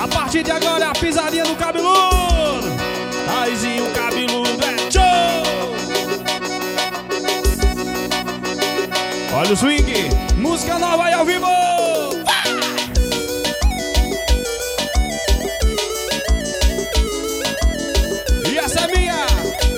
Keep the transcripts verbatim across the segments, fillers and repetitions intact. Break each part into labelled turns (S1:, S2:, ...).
S1: A partir de agora é a pisadinha do cabeludo. Taizinho cabeludo é show. Olha o swing, música nova aí ao vivo. E essa é minha.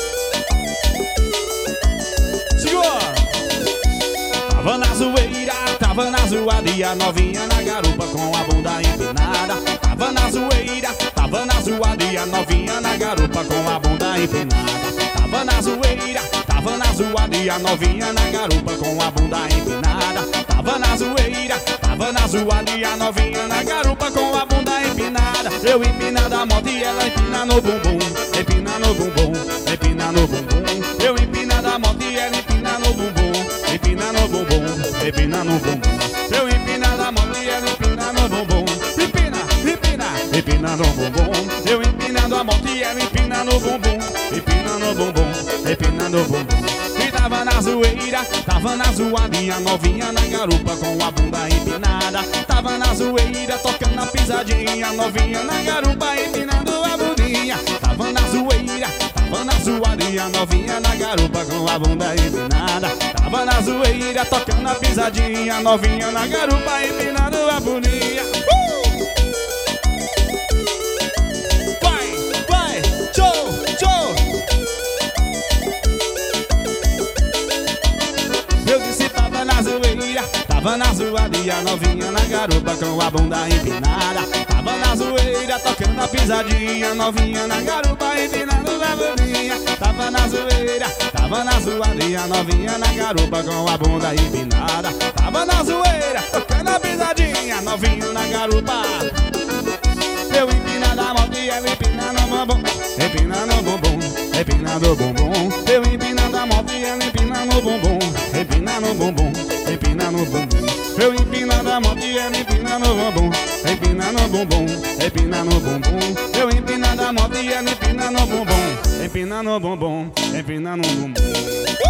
S1: Segura. Tava na zoeira, tava na zoada e a novinha na garupa com a bunda empinada. Tava na zoeira, tava na zoada e a novinha na garupa com a bunda empinada. Tava na zoeira, tava na zoada e a novinha na garupa com a bunda empinada. Tava na zoeira, tava na zoada e a novinha na garupa com a bunda empinada. Eu empinando a moto e ela empina no bumbum, empina no bumbum, empina no bumbum. Eu empinando a moto e ela empina no bumbum, empina no bumbum, empina no bumbum. Eu empinando a moto e ela empina no bumbum, empina, empina, empina no bumbum. Eu empinando a moto e ela empina no bumbum, empina no bumbum, empina no bumbum. E tava na zoeira, tava na zoadinha, novinha na garupa com a bunda empinada. Tava na zoeira, tocando a pisadinha, novinha na garupa empinando a bundinha. Tava na zoeira, tava na zoadinha, novinha na garupa com a bunda empinada. Tava na zoeira, tocando a pisadinha, novinha na garupa empinando a bundinha. uh! Vai, vai, show, show. Eu disse tava na zoeira, tava na zoadinha, novinha na garupa com a bunda empinada. Tava na zoeira, tocando a pisadinha, novinha na garupa empinando a bundinha. Tava na zoeira, tava na zoadinha, novinha na garupa com a bunda empinada. Tava na zoeira, tocando a pisadinha, novinha na garupa. Eu empinando a moto e ela empina no bumbum, empina no bumbum, empina no bumbum. Eu empinando a moto e ela empina no bumbum, empina no bumbum, empina no bumbum. Eu empinando a moto e ela empina no bumbum, empina no bumbum, empina no bumbum. Eu empinando a moto e ela empina no bumbum, empina no bumbum, empina no bumbum.